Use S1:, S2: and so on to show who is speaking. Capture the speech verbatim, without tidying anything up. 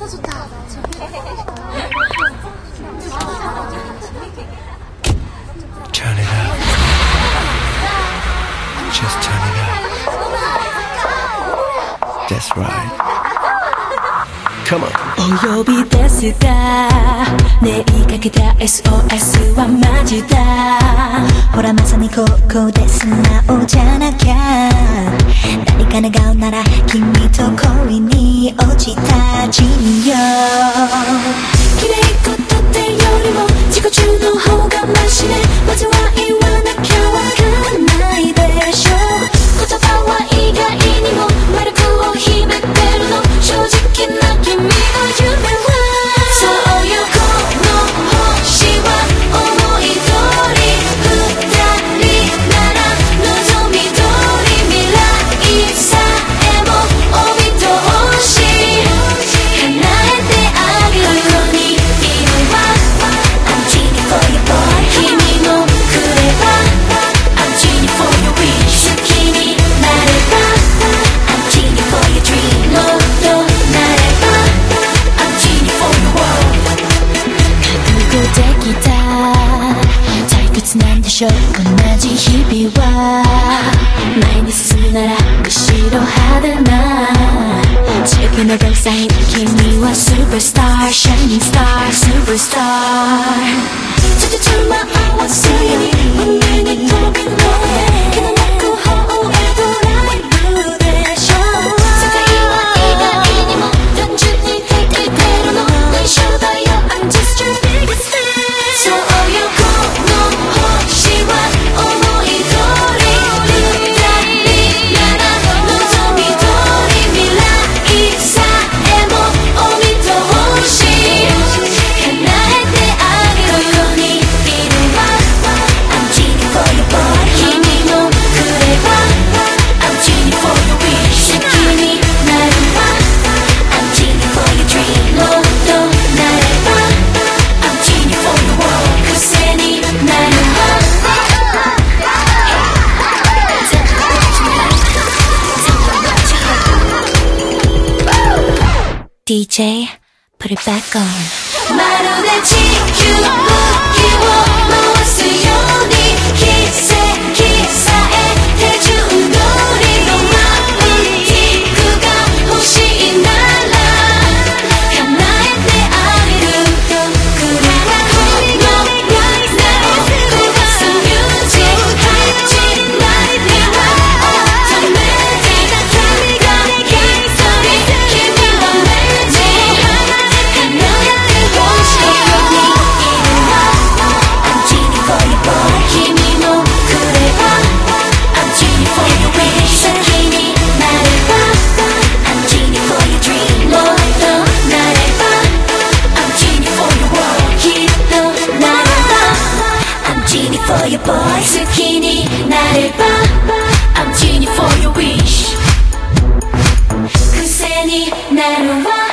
S1: 좋다 좋다.
S2: Turn it up. Just turn it up. That's right. Come on.
S3: お呼びですがね言いかけた エスオーエス はマジだ。ほらまさにここで素直じゃなきゃ。誰か願うなら君と恋に落ちた人よ。綺麗事ってよりも自己中の方がマシね。まずは言わなきゃわかんないでしょ。言葉は意外にも魔力を秘めてるの。正直な君の夢はそうよ。この星は思い通り二人なら望み通り未来さえもお見通し叶えてあげるようにいるわ。 I'm genie for your boy 君もくれば I'm genie for your wish 好きになれば I'm genie for your dream もっとなれば I'm genie for your world 覚悟できた退屈なんでしょう同じ日々は。前に進むならむしろ派手な地球のゴーサイン君はスーパースターシャイニングスタースーパースターちょちょちょま合わせに胸に飛び乗れ気のなく放映ドライブでしょ。世界は意外にも単純にできてるの内緒だよ I'm just your biggest fan そうよこの星は思い通り二人なら望み通り未来さえもお見通し叶えてあげるようにいるわ。 I'm genie for your boy 君もくれば I'm genie for your wish 好きになるわ。 I'm genie for your dream もっとなれば I'm genie for your world 癖になるわ。 ディージェー put it back on まるで地球の動きを回すように奇跡さえ手順通りロマンティックが欲しいなら叶えてあげるとくればこのワイナを焦がすミュージック始まりは止めて旅が一人君はメジ叶えてほしいようにいるわ。 I'm genie for your boy 君もくれば I'm genie for your wish 好きになれば I'm genie for your dream もっとなれば I'm genie for your world きっとなれば I'm genie for your boy 好きになれば I'm genie for your wish 癖になるわ。